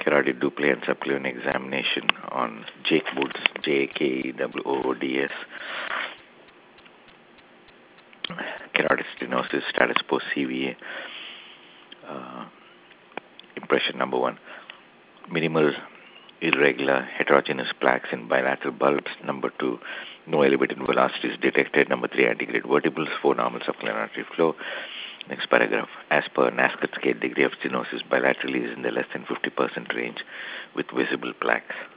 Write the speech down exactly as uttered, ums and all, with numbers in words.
carotid dupli and subclavian examination on Jake Woods, J A K E W O O D S. Carotid stenosis status post C V A. Uh, impression number one. Minimal irregular heterogeneous plaques in bilateral bulbs. Number two, no elevated velocities detected. Number three, antegrade vertibles. Four, normal subclavian artery flow. Next paragraph. As per NASCAR scale, degree of stenosis bilaterally is in the less than fifty percent range with visible plaques.